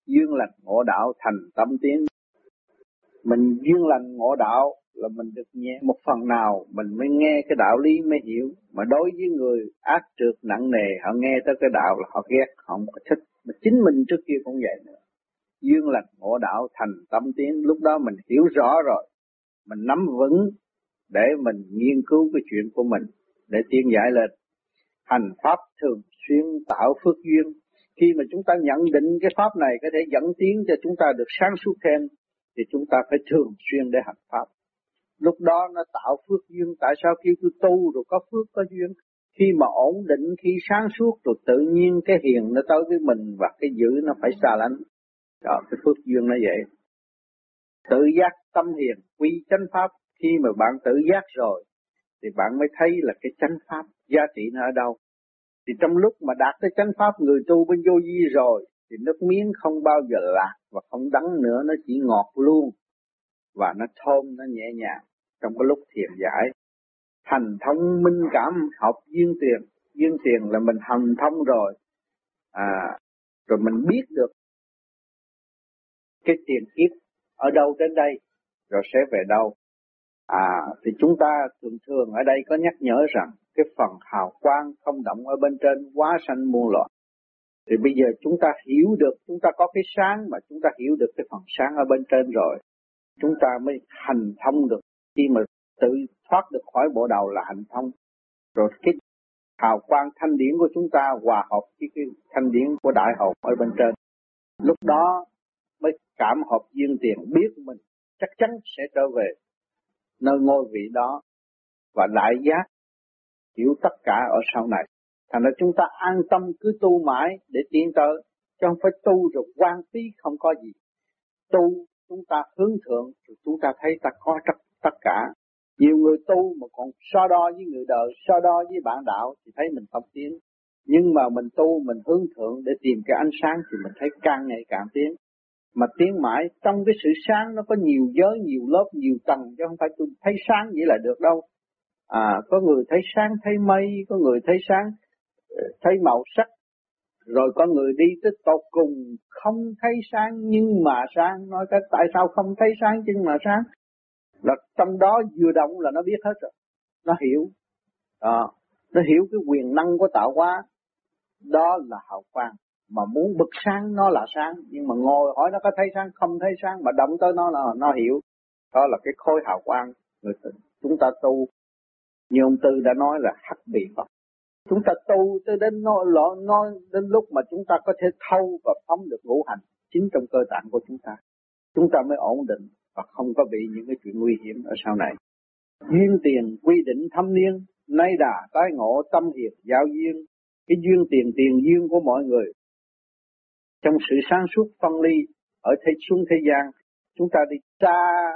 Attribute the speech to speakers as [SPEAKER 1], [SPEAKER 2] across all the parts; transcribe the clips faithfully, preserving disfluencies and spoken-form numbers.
[SPEAKER 1] duyên lành ngộ đạo thành tâm tiến. Mình duyên lành ngộ đạo là mình được nhẹ một phần nào, mình mới nghe cái đạo lý mới hiểu. Mà đối với người ác trượt nặng nề, họ nghe tới cái đạo là họ ghét, họ không có thích. Mà chính mình trước kia cũng vậy nữa. Duyên lành ngộ đạo thành tâm tiến, lúc đó mình hiểu rõ rồi, mình nắm vững để mình nghiên cứu cái chuyện của mình, để tiến giải lên. Hành pháp thường xuyên tạo phước duyên. Khi mà chúng ta nhận định cái pháp này có thể dẫn tiến cho chúng ta được sáng suốt thêm, thì chúng ta phải thường xuyên để hành pháp. Lúc đó nó tạo phước duyên. Tại sao kêu tôi tu rồi có phước có duyên? Khi mà ổn định, khi sáng suốt rồi tự nhiên cái hiền nó tới với mình và cái dữ nó phải xa lánh. Đó, cái phước duyên nó vậy. Tự giác tâm hiền quy chánh pháp. Khi mà bạn tự giác rồi thì bạn mới thấy là cái chánh pháp giá trị nó ở đâu. Thì trong lúc mà đạt tới chánh pháp, người tu bên vô vi rồi thì nước miếng không bao giờ lạc và không đắng nữa, nó chỉ ngọt luôn và nó thơm, nó nhẹ nhàng trong cái lúc thiền giải. Hành thông minh cảm học duyên tiền. Duyên tiền là mình hành thông rồi, à, rồi mình biết được cái tiền kiếp ở đâu đến đây rồi sẽ về đâu. À, thì chúng ta thường thường ở đây có nhắc nhở rằng cái phần hào quang không động ở bên trên quá sanh muôn loạn. Thì bây giờ chúng ta hiểu được, chúng ta có cái sáng mà chúng ta hiểu được cái phần sáng ở bên trên rồi, chúng ta mới hành thông được. Khi mà tự thoát được khỏi bộ đầu là hành thông. Rồi cái hào quang thanh điển của chúng ta hòa hợp với cái thanh điển của đại hồn ở bên trên. Lúc đó mới cảm hợp duyên tiền, biết mình chắc chắn sẽ trở về nơi ngôi vị đó và đại giác hiểu tất cả ở sau này. Thành ra chúng ta an tâm cứ tu mãi để tiến tới, chứ không phải tu rồi quan phí không có gì. Tu chúng ta hướng thượng rồi chúng ta thấy ta có tất, tất cả. Nhiều người tu mà còn so đo với người đời, so đo với bạn đạo thì thấy mình không tiến. Nhưng mà mình tu, mình hướng thượng để tìm cái ánh sáng thì mình thấy càng ngày càng tiến. Mà tiến mãi trong cái sự sáng nó có nhiều giới, nhiều lớp, nhiều tầng, chứ không phải tôi thấy sáng vậy là được đâu. À, có người thấy sáng thấy mây, có người thấy sáng thấy màu sắc, rồi có người đi tới tột cùng không thấy sáng nhưng mà sáng. Nói cái tại sao không thấy sáng nhưng mà sáng? Là trong đó vừa động là nó biết hết rồi, nó hiểu. Đó, nó hiểu cái quyền năng của tạo hóa. Đó là hào quang. Mà muốn bực sáng nó là sáng, nhưng mà ngồi hỏi nó có thấy sáng không thấy sáng, mà động tới nó là nó hiểu. Đó là cái khối hào quang. Người chúng ta tu như ông Tư đã nói là hắc bị Phật. Chúng ta tu tới đến nó, nó đến lúc mà chúng ta có thể thâu và phóng được ngũ hành chính trong cơ tạng của chúng ta, chúng ta mới ổn định và không có bị những cái chuyện nguy hiểm ở sau này. Duyên tiền quy định thâm niên, nay đà tái ngộ tâm hiệp giao duyên. Cái duyên tiền tiền duyên của mọi người trong sự sáng suốt phân ly ở thế xuống thế gian, chúng ta đi tra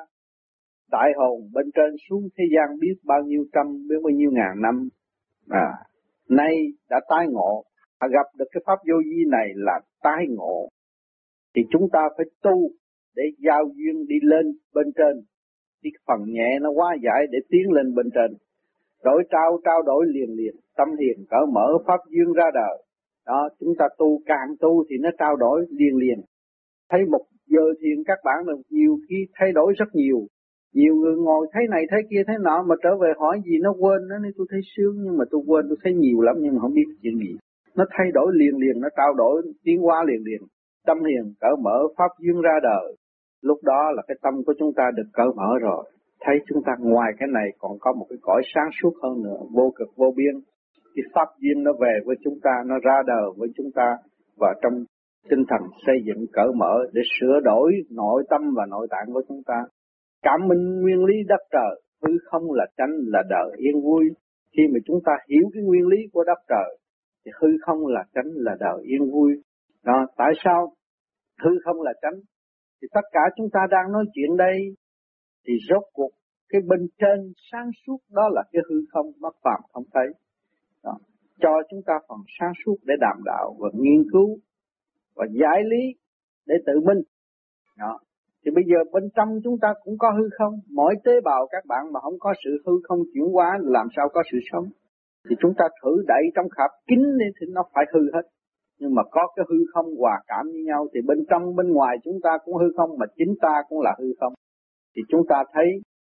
[SPEAKER 1] đại hồn bên trên xuống thế gian biết bao nhiêu trăm, biết bao nhiêu ngàn năm. À, nay đã tái ngộ, gặp được cái pháp vô vi này là tái ngộ. Thì chúng ta phải tu để giao duyên đi lên bên trên. Cái phần nhẹ nó quá giải để tiến lên bên trên. Đổi trao trao đổi liền liền, tâm hiền cởi mở pháp duyên ra đời. Đó, chúng ta tu càng tu thì nó trao đổi liền liền. Thấy một giờ thiền các bạn là nhiều khi thay đổi rất nhiều. Nhiều người ngồi thấy này thấy kia thấy nọ mà trở về hỏi gì nó quên nó, nên tôi thấy sướng nhưng mà tôi quên, tôi thấy nhiều lắm nhưng mà không biết chuyện gì. Nó thay đổi liền liền, nó trao đổi tiến hóa liền liền. Tâm hiền cởi mở pháp duyên ra đời. Lúc đó là cái tâm của chúng ta được cởi mở rồi. Thấy chúng ta ngoài cái này còn có một cái cõi sáng suốt hơn nữa, vô cực vô biên. Cái pháp duyên nó về với chúng ta, nó ra đời với chúng ta và trong tinh thần xây dựng cởi mở để sửa đổi nội tâm và nội tạng của chúng ta. Cảm minh nguyên lý đất trời, hư không là chánh là đời yên vui. Khi mà chúng ta hiểu cái nguyên lý của đất trời thì hư không là chánh là đời yên vui. Đó, tại sao hư không là chánh? Thì tất cả chúng ta đang nói chuyện đây thì rốt cuộc cái bên trên sáng suốt đó là cái hư không, mắt phàm không thấy. Đó, cho chúng ta phần sáng suốt để đàm đạo và nghiên cứu và giải lý để tự minh. Đó. Thì bây giờ bên trong chúng ta cũng có hư không. Mỗi tế bào các bạn mà không có sự hư không chuyển hóa làm sao có sự sống. Thì chúng ta thử đẩy trong khạp kín đi thì nó phải hư hết. Nhưng mà có cái hư không hòa cảm với nhau thì bên trong bên ngoài chúng ta cũng hư không, mà chính ta cũng là hư không. Thì chúng ta thấy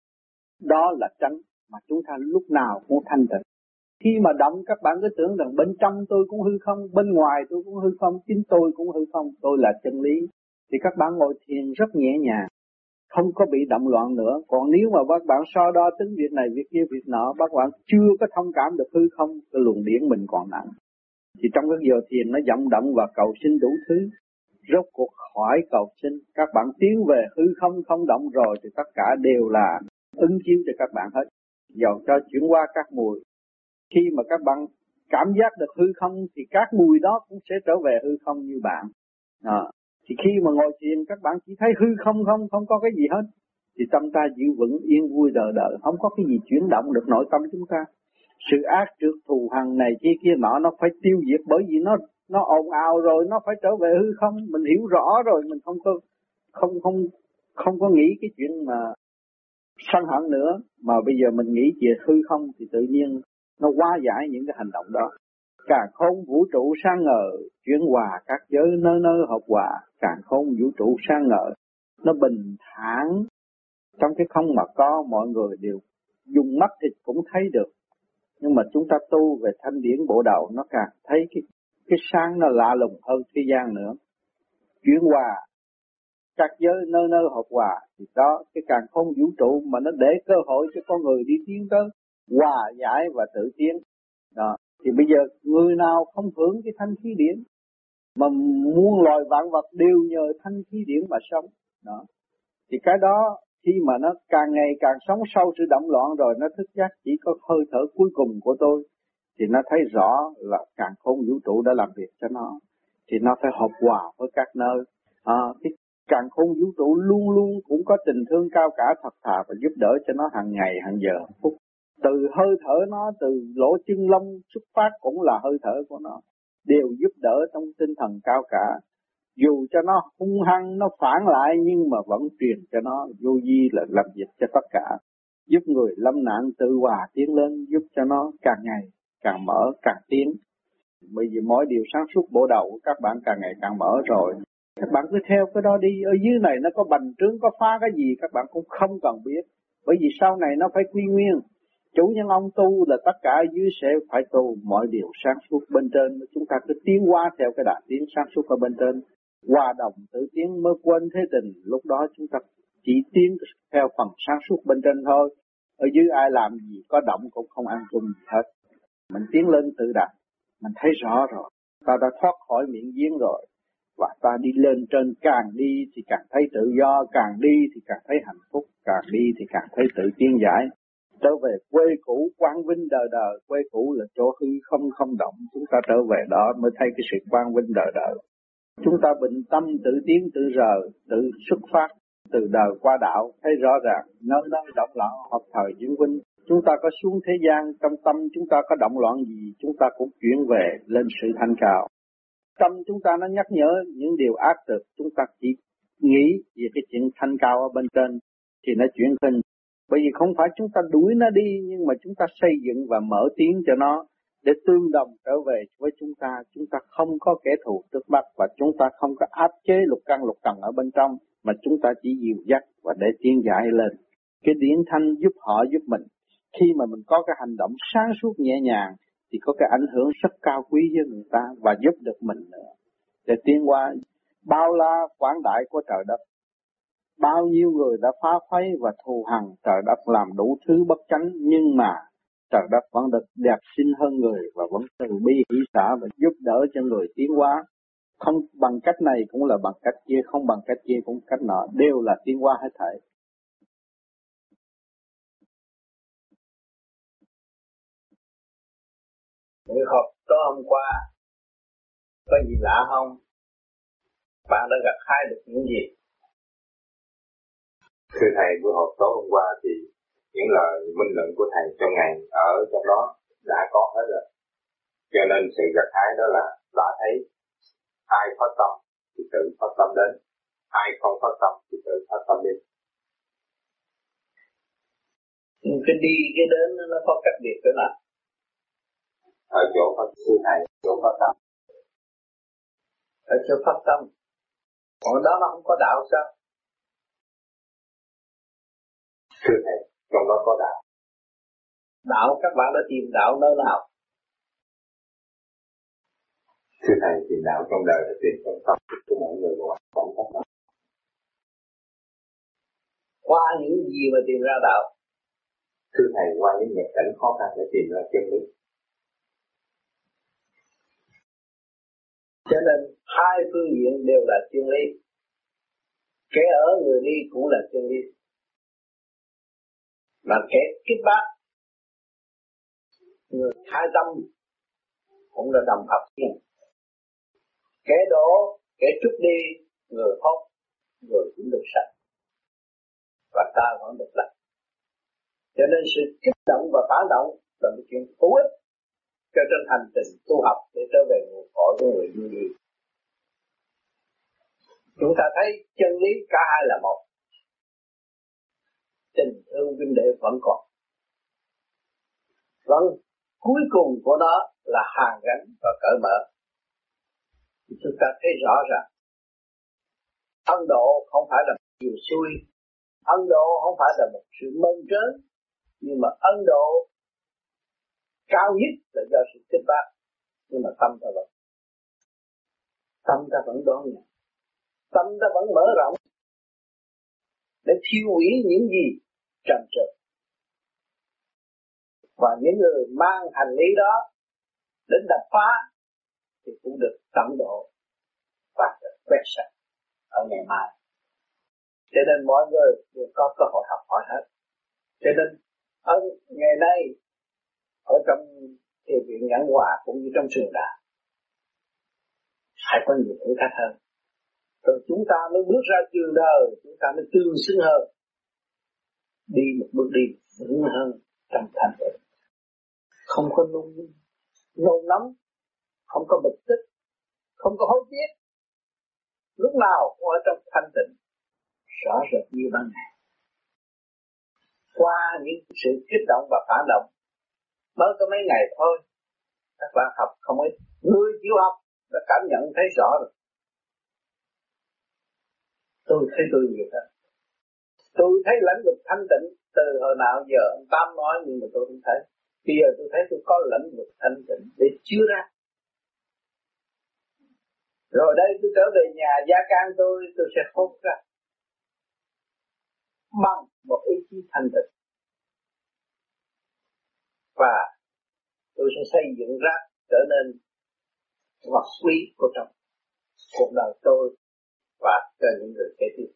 [SPEAKER 1] đó là tránh, mà chúng ta lúc nào cũng thanh tịnh. Khi mà động các bạn cứ tưởng rằng bên trong tôi cũng hư không, bên ngoài tôi cũng hư không, chính tôi cũng hư không, tôi là chân lý. Thì các bạn ngồi thiền rất nhẹ nhàng, không có bị động loạn nữa. Còn nếu mà các bạn so đo tính việc này, việc kia, việc nọ, các bạn chưa có thông cảm được hư không, cái luồng điển mình còn nặng. Thì trong cái giờ thiền nó vọng động và cầu xin đủ thứ. Rốt cuộc khỏi cầu xin, các bạn tiến về hư không không động rồi thì tất cả đều là ứng chiếu cho các bạn hết. Dầu cho chuyển qua các mùi. Khi mà các bạn cảm giác được hư không thì các mùi đó cũng sẽ trở về hư không như bạn. À, thì khi mà ngồi thiền các bạn chỉ thấy hư không không, không có cái gì hết. Thì tâm ta giữ vững yên vui đời đời, không có cái gì chuyển động được nội tâm chúng ta. Sự ác trượt thù hằn này kia kia nọ nó phải tiêu diệt, bởi vì nó nó ồn ào rồi nó phải trở về hư không. Mình hiểu rõ rồi, mình không có không không không có nghĩ cái chuyện mà sân hận nữa, mà bây giờ mình nghĩ về hư không thì tự nhiên nó hóa giải những cái hành động đó. Càn khôn vũ trụ sáng ngời, chuyển hòa các giới nơi nơi hợp hòa. Càn khôn vũ trụ sáng ngời, nó bình thản. Trong cái không mà có, mọi người đều dùng mắt thịt cũng thấy được. Nhưng mà chúng ta tu về thanh điển bộ đầu, nó càng thấy cái, cái sáng nó lạ lùng hơn thế gian nữa. Chuyển hòa các giới nơi nơi hợp hòa, thì đó cái càn khôn vũ trụ mà nó để cơ hội cho con người đi tiến tới hòa giải và tự tiến. Đó. Thì bây giờ người nào không hưởng cái thanh khí điển, mà muôn loài vạn vật đều nhờ thanh khí điển mà sống. Đó. Thì cái đó khi mà nó càng ngày càng sống sâu sự động loạn rồi, nó thức giác chỉ có hơi thở cuối cùng của tôi, thì nó thấy rõ là càn khôn vũ trụ đã làm việc cho nó, thì nó phải hợp hòa với các nơi. À, cái càn khôn vũ trụ luôn luôn cũng có tình thương cao cả thật thà và giúp đỡ cho nó hàng ngày hàng giờ hàng phút. Từ hơi thở nó, từ lỗ chân lông xuất phát cũng là hơi thở của nó, đều giúp đỡ trong tinh thần cao cả. Dù cho nó hung hăng, nó phản lại, nhưng mà vẫn truyền cho nó vô vi là làm việc cho tất cả. Giúp người lâm nạn tự hòa tiến lên, giúp cho nó càng ngày càng mở, càng tiến. Bởi vì mỗi điều sáng suốt bộ đầu của các bạn càng ngày càng mở rồi. Các bạn cứ theo cái đó đi, ở dưới này nó có bành trướng, có phá cái gì các bạn cũng không cần biết. Bởi vì sau này nó phải quy nguyên. Chủ nhân ông tu là tất cả dưới sẽ phải tu mọi điều sáng suốt bên trên. Chúng ta cứ tiến qua theo cái đà tiến sáng suốt ở bên trên. Hòa đồng tự tiến mới quên thế tình. Lúc đó chúng ta chỉ tiến theo phần sáng suốt bên trên thôi. Ở dưới ai làm gì có động cũng không ăn chung gì hết. Mình tiến lên tự đạt, mình thấy rõ rồi. Ta đã thoát khỏi miệng giếng rồi. Và ta đi lên trên, càng đi thì càng thấy tự do, càng đi thì càng thấy hạnh phúc, càng đi thì càng thấy tự tiến giải. Trở về quê cũ quang vinh đời đời, quê cũ là chỗ hư không không động, chúng ta trở về đó mới thấy cái sự quang vinh đời đời. Chúng ta bình tâm tự tiến tự rờ, tự xuất phát, từ đời qua đạo, thấy rõ ràng, nơi nơi động loạn hợp thời chuyển vinh. Chúng ta có xuống thế gian, trong tâm chúng ta có động loạn gì, chúng ta cũng chuyển về lên sự thanh cao. Tâm chúng ta nó nhắc nhở những điều ác thực, chúng ta chỉ nghĩ về cái chuyện thanh cao ở bên trên thì nó chuyển hình. Bởi vì không phải chúng ta đuổi nó đi, nhưng mà chúng ta xây dựng và mở tiếng cho nó để tương đồng trở về với chúng ta. Chúng ta không có kẻ thù trước mắt và chúng ta không có áp chế lục căn lục trần ở bên trong, mà chúng ta chỉ dìu dắt và để tiến giải lên. Cái điển thanh giúp họ giúp mình. Khi mà mình có cái hành động sáng suốt nhẹ nhàng thì có cái ảnh hưởng rất cao quý với người ta và giúp được mình nữa. Để tiến qua bao la quảng đại của trời đất. Bao nhiêu người đã phá phái và thù hằn trời đất làm đủ thứ bất chánh, nhưng mà trời đất vẫn được đẹp xinh hơn người và vẫn từ bi hỷ xả và giúp đỡ cho người tiến hóa. Không bằng cách này cũng là bằng cách kia, không bằng cách kia cũng cách nọ, đều là tiến hóa hết thảy. Buổi họp tối hôm qua có gì lạ không? Bạn đã gặt hái được những gì?
[SPEAKER 2] Thưa Thầy, buổi họp tối hôm qua thì những lời minh luận của Thầy trong ngày ở trong đó đã có hết rồi. Cho nên sự gặt hái đó là đã thấy ai phát tâm thì tự phát tâm đến, ai không phát tâm thì tự phát tâm đi.
[SPEAKER 1] Cái đi cái đến nó có cách biệt thế nào?
[SPEAKER 2] Ở chỗ phát sư Thầy, chỗ phát tâm.
[SPEAKER 1] ở chỗ phát tâm. Còn đó nó không có đạo sao?
[SPEAKER 2] Thưa Thầy, trong đó có đạo.
[SPEAKER 1] Đạo các bạn đã tìm đạo nơi nào?
[SPEAKER 2] Thưa Thầy, tìm đạo trong đời là tìm trong tâm của mọi người và hoàn cảnh các bạn.
[SPEAKER 1] Qua những gì mà tìm ra đạo?
[SPEAKER 2] Thưa Thầy, qua những nghịch cảnh khó khăn để tìm ra chân lý.
[SPEAKER 1] Cho nên hai phương diện đều là chân lý. Kẻ ở người đi cũng là chân lý. Mà kẻ kích bác, người khai tâm cũng là đồng hợp thiên. Kẻ đổ, kẻ trút đi, người hốt, người cũng được sạch. Và ta vẫn được lành. Cho nên sự kích động và phản động là một chuyện hữu ích cho trên hành trình tu học để trở về nguồn cội của người như vậy. Chúng ta thấy chân lý cả hai là một. Tình thương huynh đệ vẫn còn. Vẫn cuối cùng của nó là hàn gắn và cởi mở. Chúng ta thấy rõ ràng Ấn Độ không phải là một chiều xuôi, Ấn Độ không phải là một sự mơn trớn, nhưng mà Ấn Độ cao nhất là do sự kích bác, nhưng mà tâm ta vẫn tâm ta vẫn đón nhận, tâm ta vẫn mở rộng để thiêu hủy những gì trần trượt. Và những người mang hành lý đó đến đập phá thì cũng được tận độ và được quét sạch ở ngày mai. Cho nên mọi người đều có cơ hội học hỏi hết. Cho nên ở ngày nay ở trong thiền viện Nhãn Hòa cũng như trong trường đại phải có nhiều thử thách hơn. Rồi chúng ta mới bước ra trường đời, chúng ta mới tương xứng hơn, đi một bước đi vững hơn trong thành tựu. Không có nôn nôn nóng, không có bực tức, không có hối tiếc. Lúc nào cũng ở trong thanh tịnh, rõ rệt như ban ngày. Qua những sự kích động và phản động, mới có mấy ngày thôi, các bạn học không ít. Người chịu học đã cảm nhận thấy rõ rồi. Tôi thấy tôi nhiều hơn. Tôi thấy lãnh vực thanh tịnh từ hồi nào giờ ông Tam nói, nhưng mà tôi không thấy. Bây giờ tôi thấy tôi có lãnh vực thanh tịnh để chứa ra. Rồi đây tôi trở về nhà gia can tôi, tôi sẽ hốt ra bằng một ý chí thanh tịnh. Và tôi sẽ xây dựng ra trở nên vật quý của trong cuộc đời tôi và cho những người kế tiếp.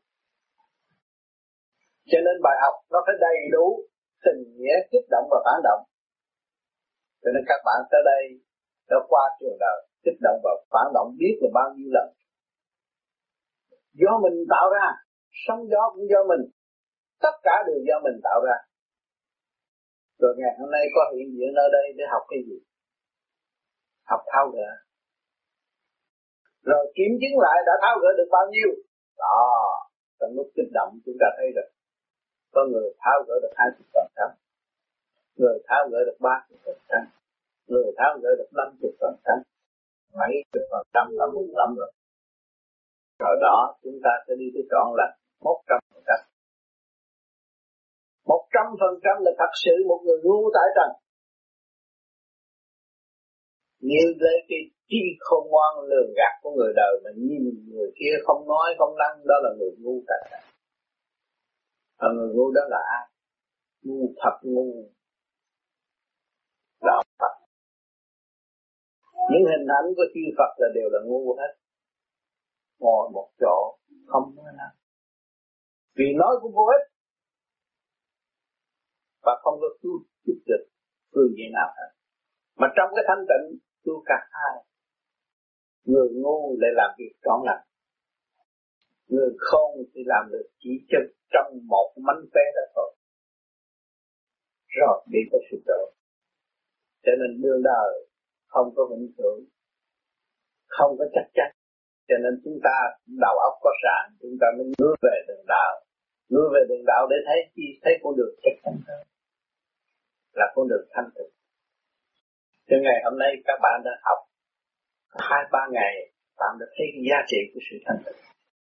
[SPEAKER 1] Cho nên bài học nó phải đầy đủ tình nghĩa kích động và phản động. Cho nên các bạn tới đây đã qua trường đời kích động và phản động biết là bao nhiêu lần. Do mình tạo ra, sóng gió cũng do mình, tất cả đều do mình tạo ra. Rồi ngày hôm nay có hiện diện ở đây để học cái gì? Học tháo gỡ. Rồi kiểm chứng lại đã tháo gỡ được bao nhiêu? Đó, trong lúc kích động chúng ta thấy rồi. Có người tháo gỡ được hai mươi phần trăm, người tháo gỡ được ba mươi phần trăm, người tháo gỡ được năm mươi phần trăm, bảy mươi phần trăm là mừng lắm rồi. Rồi đó chúng ta sẽ đi tới trọn là một trăm phần trăm. Một trăm phần trăm là thật sự một người ngu tại trần. Như lấy cái trí khôn ngoan lường gạt của người đời mà nhìn người kia không nói không năng, đó là người ngu tại trần. Và người ngu đó là ai? Ngu thật ngu. Đạo Phật. Những hình ảnh của chư Phật là đều là ngu hết. Ngồi một chỗ không nói năng. Vì nói cũng vô ích. Và không có cứu giúp được phương diện nào hết. Mà trong cái thanh tịnh cứu cả hai. Người ngu lại làm việc trọn lành. Người khôn thì làm được chỉ chân trong một mánh khóe đó thôi. Rồi đi tới sự độ. Cho nên đương đời không có vĩnh cửu, không có chắc chắn. Cho nên chúng ta đầu óc có sẵn, chúng ta mới ngước về đường đạo. Ngước về đường đạo để thấy chi, thấy con đường chắc chắn hơn. Là con đường thanh tịnh. Cho ngày hôm nay các bạn đã học hai ba ngày bạn đã thấy cái giá trị của sự thanh tịnh.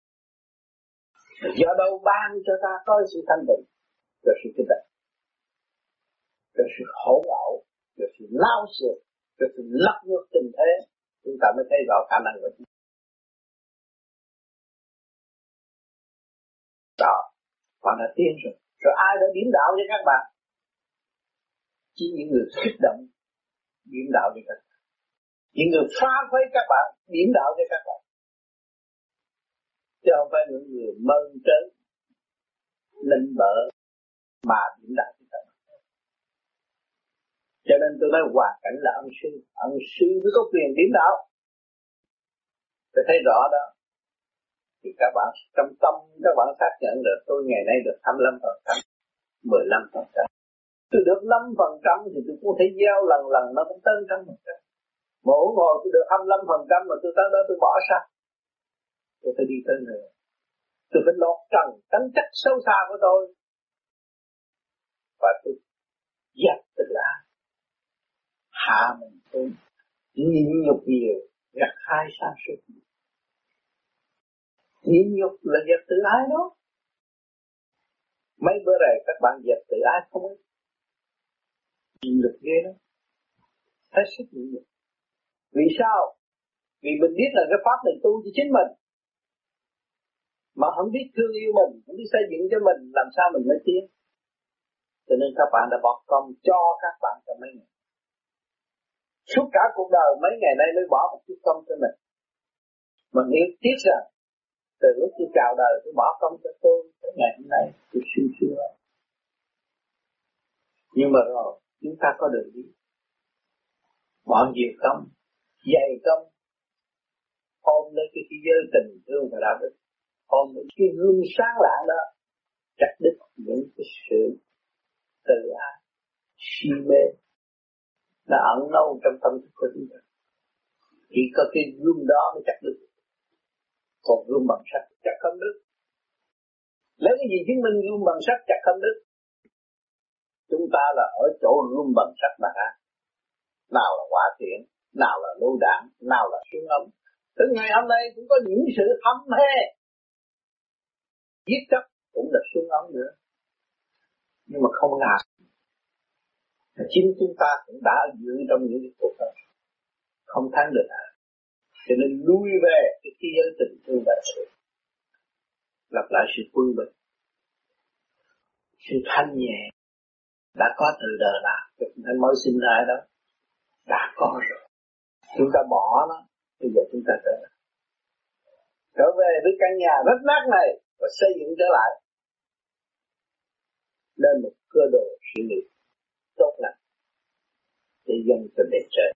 [SPEAKER 1] Do đâu ban cho ta có sự thanh tịnh, rồi sự kích động, rồi sự hỗn ẩu, rồi sự lao xược, rồi sự lật ngược tình thế, chúng ta mới thấy rõ khả năng của chúng ta. Đó, bạn đã tiến rồi. Rồi ai đã điểm đạo cho các bạn? Chỉ những người kích động điểm đạo cho các bạn. Những người phá phế các bạn điểm đạo cho các bạn. Chứ không phải những người mơn trớn linh bợ mà điểm đạo cho các bạn. Cho nên tôi nói hoàn cảnh là ân sư. Ân sư mới có quyền điểm đạo. Phải thấy rõ đó. Thì các bạn trong tâm các bạn xác nhận được tôi ngày nay được hai mươi lăm phần trăm, mười lăm phần trăm. Tôi được năm phần trăm thì tôi cũng thể gieo lần lần nó cũng tới một trăm phần trăm. Mỗi ngồi tôi được hai mươi lăm phần trăm mà tôi tới đó tôi bỏ sao? Tôi phải đi tới nữa. Tôi phải lột trần tánh chất sâu xa của tôi. Và tôi dẹp tự ái. Hạ mình tôi. Nhịn nhục nhiều, gặt hai sáng suốt. Nhịn nhục là dẹp tự ái đó. Mấy bữa này các bạn dẹp tự ái không ấy. Nhịn nhục ghê đó. Hết sức nhịn nhục. Vì sao? Vì mình biết là cái pháp này tu cho chính mình. Mà không biết thương yêu mình, không biết xây dựng cho mình, làm sao mình mới tiến. Cho nên các bạn đã bỏ công cho các bạn trong mấy ngày. Suốt cả cuộc đời mấy ngày nay mới bỏ một chút công cho mình. Mình hiểu tiếc rằng từ lúc tôi chào đời tôi bỏ công cho tôi, tới ngày hôm nay tôi suy suy rồi. Nhưng mà rồi chúng ta có đường đi. Bỏ nhiều công, dày công, ôm lấy cái thế giới tình thương và đạo đức, ôm lấy cái gương sáng lạng đó, chặt đứt những cái sự tự ái, si mê đã ẩn nâu trong tâm thức của chúng ta. Chỉ có cái gương đó mới chặt đứt. Còn gương bằng sắt chặt không đứt. Lấy cái gì chứng minh gương bằng sắt chặt không đứt? Chúng ta là ở chỗ gương bằng sắt mà ra. Nào là hỏa tiễn, nào là lô đạn, nào là súng ống. Tới ngày hôm nay cũng có những sự hâm hê. Giết chóc cũng là súng ống nữa. Nhưng mà không làm. Chính chúng ta cũng đã giữ trong những cuộc đó. Không thắng được à. Cho nên lui về cái thế giới tình thương và sự. Lặp lại sự quân bình. Sự thanh nhẹ. Đã có từ đời nào. Chúng ta mới sinh ra đó. Đã có rồi. Chúng ta bỏ nó. Bây giờ chúng ta trở lại. Trở về với căn nhà rách nát này. Và xây dựng trở lại. Lên một cơ đồ sự nghiệp tốt lành. Để dân cho bề trên.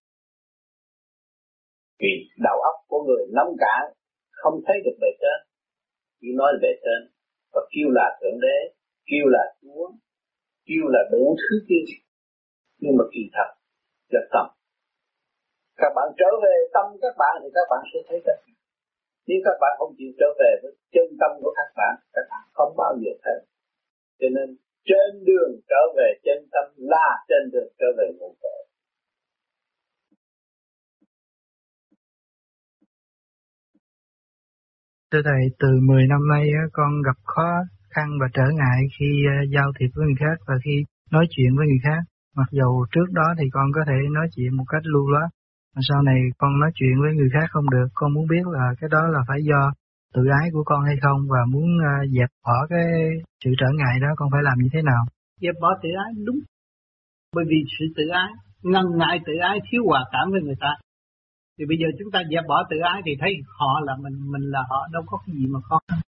[SPEAKER 1] Vì đầu óc của người nông cạn không thấy được bề trên. Chỉ nói bề trên. Và kêu là thượng đế. Kêu là chúa. Kêu là đủ thứ kia. Nhưng mà kỳ thật là tâm. Các bạn trở về tâm các bạn thì các bạn sẽ thấy tất cả. Nếu các bạn không chịu trở về với chân tâm của các bạn, các bạn không bao giờ thấy. Cho nên trên đường trở về chân tâm là trên đường trở về nguồn cội.
[SPEAKER 3] Thưa Thầy, từ mười năm nay con gặp khó khăn và trở ngại khi giao thiệp với người khác và khi nói chuyện với người khác. Mặc dù trước đó thì con có thể nói chuyện một cách lưu loát, mà sau này con nói chuyện với người khác không được. Con muốn biết là cái đó là phải do tự ái của con hay không, và muốn dẹp bỏ cái sự trở ngại đó con phải làm như thế nào?
[SPEAKER 4] Dẹp bỏ tự ái đúng. Bởi vì sự tự ái, ngần ngại tự ái, thiếu hòa cảm với người ta. Thì bây giờ chúng ta dẹp bỏ tự ái thì thấy họ là mình, mình là họ, đâu có cái gì mà khó khăn.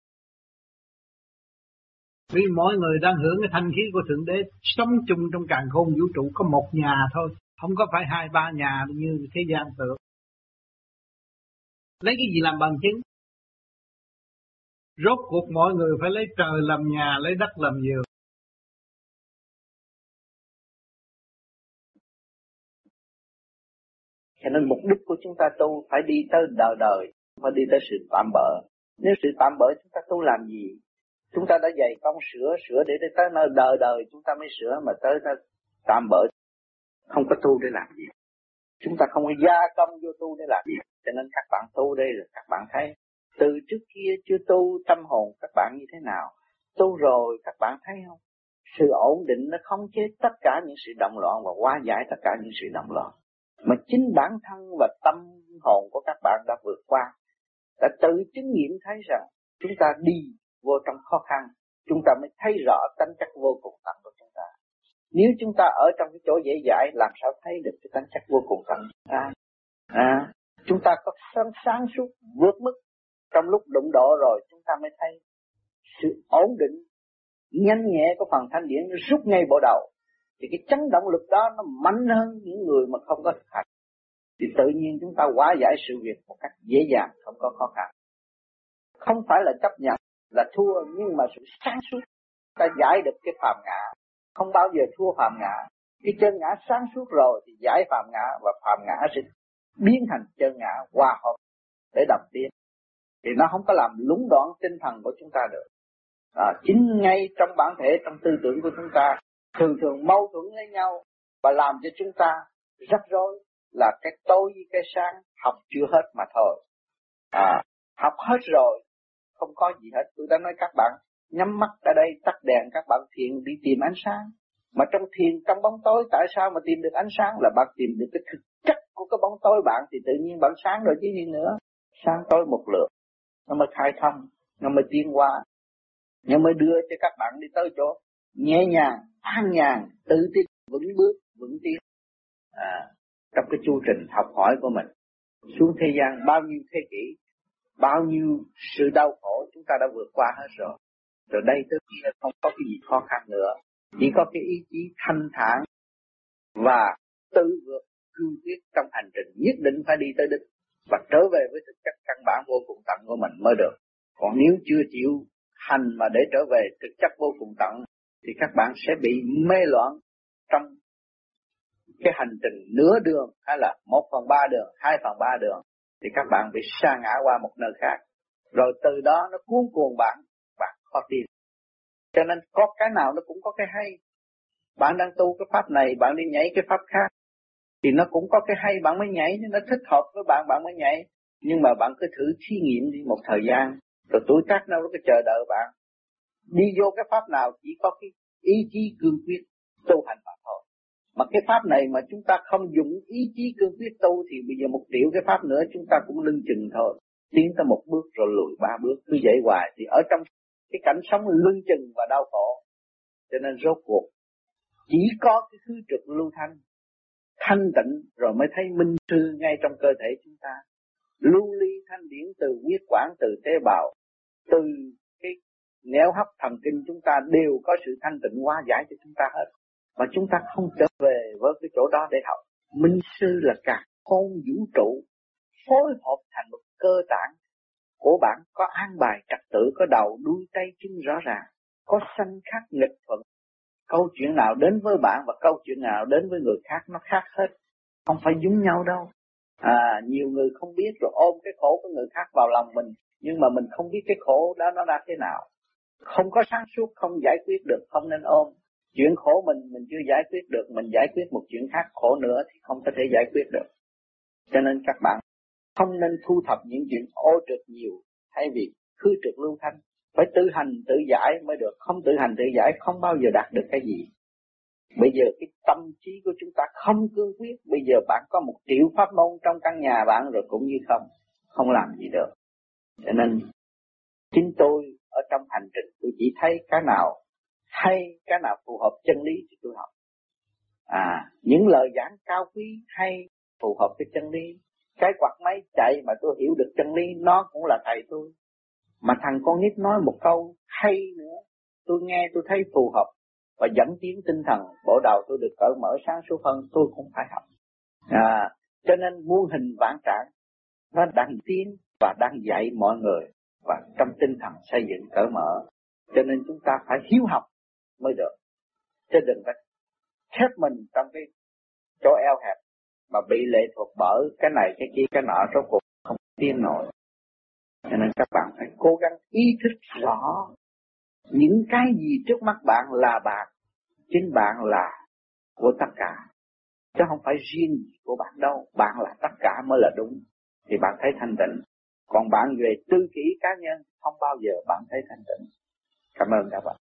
[SPEAKER 4] Vì mỗi người đang hưởng cái thanh khí của Thượng Đế, sống chung trong càn khôn vũ trụ có một nhà thôi, không có phải hai ba nhà như thế gian tưởng. Lấy cái gì làm bằng chứng? Rốt cuộc mọi người phải lấy trời làm nhà, lấy đất làm giường.
[SPEAKER 1] Cho nên mục đích của chúng ta tu phải đi tới đời đời, phải đi tới sự tạm bỡ. Nếu sự tạm bỡ chúng ta tu làm gì? Chúng ta đã dày công sửa, sửa để tới nơi đời đời chúng ta mới sửa, mà tới nó tạm bỡ. Không có tu để làm gì. Chúng ta không có gia công vô tu để làm gì. Cho nên các bạn tu đây rồi các bạn thấy từ trước kia chưa tu tâm hồn các bạn như thế nào, tu rồi các bạn thấy không? Sự ổn định nó khống chế tất cả những sự động loạn và hóa giải tất cả những sự động loạn. Mà chính bản thân và tâm hồn của các bạn đã vượt qua, đã tự chứng nghiệm thấy rằng chúng ta đi vô trong khó khăn, chúng ta mới thấy rõ tánh chất vô cùng tận của chúng ta. Nếu chúng ta ở trong cái chỗ dễ dãi, làm sao thấy được cái tánh chất vô cùng tận của chúng ta? À, chúng ta có sáng, sáng suốt vượt mức, trong lúc đụng độ rồi chúng ta mới thấy sự ổn định nhanh nhẹ của phần thanh điển nó rút ngay bộ đầu, thì cái chấn động lực đó nó mạnh hơn những người mà không có thực hành, thì tự nhiên chúng ta hóa giải sự việc một cách dễ dàng, không có khó khăn. Không phải là chấp nhận là thua, nhưng mà sự sáng suốt ta giải được cái phàm ngã, không bao giờ thua phàm ngã. Cái chân ngã sáng suốt rồi thì giải phàm ngã, và phàm ngã sẽ biến thành chân ngã hòa hợp để đồng tiến, thì nó không có làm lũng đoạn tinh thần của chúng ta được. À, chính ngay trong bản thể, trong tư tưởng của chúng ta thường thường mâu thuẫn với nhau và làm cho chúng ta rắc rối, là cái tối với cái sáng học chưa hết mà thôi. À, học hết rồi không có gì hết. Tôi đã nói các bạn nhắm mắt ở đây, tắt đèn, các bạn thiền đi tìm ánh sáng. Mà trong thiền, trong bóng tối, tại sao mà tìm được ánh sáng? Là bạn tìm được cái thực chất của cái bóng tối bạn, thì tự nhiên bạn sáng rồi chứ gì nữa. Sáng tối một lượt, nó mới khai thông, nó mới tiến qua, nó mới đưa cho các bạn đi tới chỗ nhẹ nhàng, an nhàn, tự tin, vững bước, vững tiến. À, trong cái chu trình học hỏi của mình, xuống thế gian bao nhiêu thế kỷ, bao nhiêu sự đau khổ chúng ta đã vượt qua hết rồi. Rồi đây tới kia không có cái gì khó khăn nữa, chỉ có cái ý chí thanh thản và tự vượt cương quyết trong hành trình nhất định phải đi tới đích và trở về với thực chất căn bản vô cùng tận của mình mới được. Còn nếu chưa chịu hành mà để trở về thực chất vô cùng tận thì các bạn sẽ bị mê loạn trong cái hành trình nửa đường, hay là một phần ba đường, hai phần ba đường, thì các bạn bị sa ngã qua một nơi khác, rồi từ đó nó cuốn cuồng bạn, bạn khó tin. Cho nên có cái nào nó cũng có cái hay. Bạn đang tu cái pháp này, bạn đi nhảy cái pháp khác, thì nó cũng có cái hay, bạn mới nhảy, nó thích hợp với bạn, bạn mới nhảy. Nhưng mà bạn cứ thử thí nghiệm đi một thời gian, rồi tuổi tác đâu nó cứ chờ đợi bạn. Đi vô cái pháp nào chỉ có cái ý chí cương quyết tu hành mà thôi. Mà cái pháp này mà chúng ta không dùng ý chí cương quyết tu thì bây giờ một triệu cái pháp nữa chúng ta cũng lưng chừng thôi. Tiến tới một bước rồi lùi ba bước, cứ vậy hoài thì ở trong cái cảnh sống lưng chừng và đau khổ. Cho nên rốt cuộc chỉ có cái khứ trực lưu thanh, thanh tịnh rồi mới thấy minh sư ngay trong cơ thể chúng ta. Lưu ly thanh điển từ huyết quản, từ tế bào, từ cái nẻo hấp thần kinh chúng ta đều có sự thanh tịnh hóa giải cho chúng ta hết. Mà chúng ta không trở về với cái chỗ đó để học. Minh sư là cả khôn vũ trụ phối hợp thành một cơ tạng của bạn, có an bài trật tự, có đầu đuôi tay chân rõ ràng, có sanh khác nghịch thuận. Câu chuyện nào đến với bạn và câu chuyện nào đến với người khác nó khác hết, không phải giống nhau đâu. À, nhiều người không biết rồi ôm cái khổ của người khác vào lòng mình, nhưng mà mình không biết cái khổ đó nó ra thế nào. Không có sáng suốt, không giải quyết được, không nên ôm. Chuyện khổ mình mình chưa giải quyết được, mình giải quyết một chuyện khác khổ nữa thì không có thể giải quyết được. Cho nên các bạn không nên thu thập những chuyện ô trực nhiều, thay vì khứ trực lưu thanh. Phải tự hành tự giải mới được, không tự hành tự giải không bao giờ đạt được cái gì. Bây giờ cái tâm trí của chúng ta không cương quyết, bây giờ bạn có một triệu pháp môn trong căn nhà bạn rồi cũng như không, không làm gì được. Cho nên chính tôi ở trong hành trình tôi chỉ thấy cái nào hay, cái nào phù hợp chân lý thì tôi học. À, những lời giảng cao quý hay phù hợp với chân lý. Cái quạt máy chạy mà tôi hiểu được chân lý, nó cũng là thầy tôi. Mà thằng con nít nói một câu hay nữa, tôi nghe tôi thấy phù hợp và dẫn tiến tinh thần, bộ đầu tôi được cởi mở sáng suốt hơn, tôi cũng phải học. À, cho nên muôn hình vạn trạng nó đang tiến và đang dạy mọi người và trong tinh thần xây dựng cởi mở. Cho nên chúng ta phải hiếu học mới được, chứ đừng có khép mình trong cái chỗ eo hẹp mà bị lệ thuộc bởi cái này cái kia cái nọ, rốt cuộc không tiến nổi. Cho nên các bạn phải cố gắng ý thức rõ những cái gì trước mắt bạn là bạn, chính bạn là của tất cả. chứ không phải riêng của bạn đâu. Bạn là tất cả mới là đúng, thì bạn thấy thanh tịnh. Còn bạn về tư kỷ cá nhân, không bao giờ bạn thấy thanh tịnh. Cảm ơn các bạn.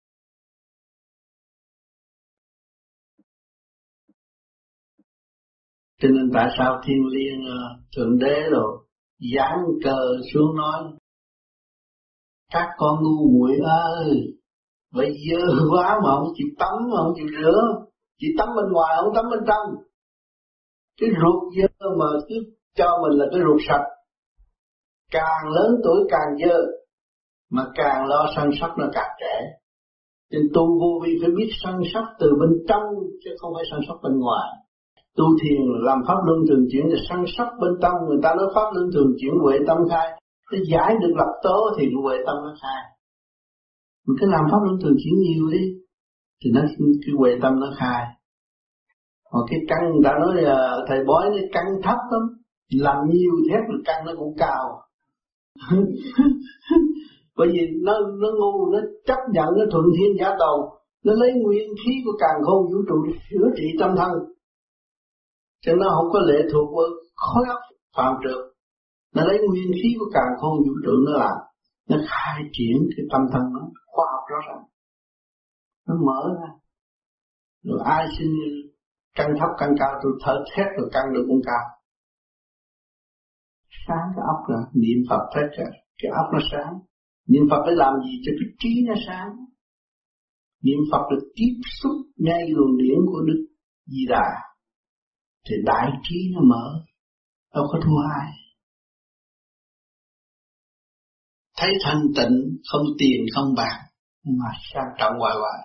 [SPEAKER 5] Cho nên tại sao Thiên Liêng Thượng Đế rồi giáng cờ xuống nói: các con ngu muội ơi, bây giờ quá mà không chịu tắm mà không chịu rửa, chỉ tắm bên ngoài không tắm bên trong. Cái ruột dơ mà cứ cho mình là cái ruột sạch, càng lớn tuổi càng dơ, mà càng lo săn sóc nó càng trẻ. Nên tu vô vi phải biết săn sóc từ bên trong chứ không phải săn sóc bên ngoài. Tu thiền làm pháp luân thường chuyển là săn sóc bên trong. Người ta nói pháp luân thường chuyển huệ tâm khai, để giải được lập tố thì huệ tâm nó khai. Mình cứ làm pháp luân thường chuyển nhiều đi thì nó cái huệ tâm nó khai. Còn cái căn người ta nói là thầy bói nó căn thấp lắm, làm nhiều thép là căn nó cũng cao. Bởi vì nó nó ngu, nó chấp nhận nó thuận thiên giả tồn, nó lấy nguyên khí của càn khôn vũ trụ để sửa trị tâm thân, cho nó không có lệ thuộc vào khối óc phạm trượt. Nó lấy nguyên khí của càn khôn vũ trụ nó làm, nó khai triển cái tâm thân nó khoa học rõ ràng, nó mở ra. Rồi ai xin căn thấp căn cao, tôi thở thét rồi căn được cũng cao. Sáng cái óc ra, niệm Phật hết cả, cái óc nó sáng. Niệm Phật để làm gì? Cho cái trí nó sáng. Niệm Phật được tiếp xúc ngay luồng điển của Đức Di Đà thì đại trí nó mở, đâu có thua ai. Thấy thanh tịnh, không tiền không bạc mà sang trọng hoài hoài.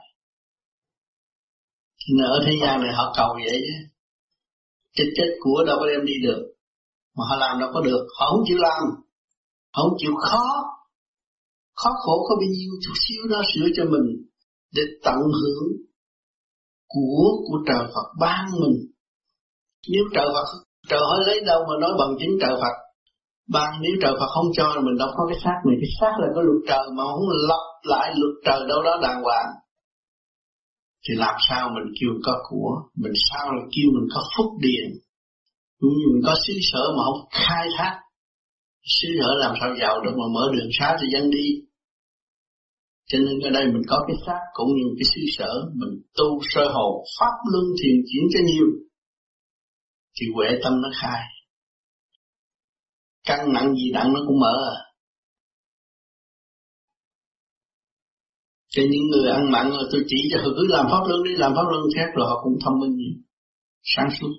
[SPEAKER 5] Nên ở thế gian này họ cầu vậy chứ, chết chết của đâu có đem đi được, mà họ làm đâu có được. Họ không chịu làm, họ không chịu khó, khó khổ có bao nhiêu chút xíu đó sửa cho mình để tận hưởng của của trời Phật ban mình. Nếu trời Phật, trời hỏi lấy đâu mà nói bằng chứng trời Phật ban. Nếu trời Phật không cho mình đâu có cái xác này. Cái xác là cái luật trời mà không lập lại luật trời đâu đó đàng hoàng, thì làm sao mình kêu có của, mình sao là kêu mình có phúc điền. Cũng như mình có xứ sở mà không khai thác, xứ sở làm sao giàu được mà mở đường xá cho dân đi. Cho nên ở đây mình có cái xác cũng như cái xứ sở, mình tu sơ hồn pháp luân thiền chuyển cho nhiều thì huệ tâm nó khai. Căn nặng gì nặng nó cũng mở à. Cho những người ăn mặn rồi tôi chỉ cho họ cứ làm pháp luân đi, làm pháp luân khác rồi họ cũng thông minh nhiều, sáng suốt.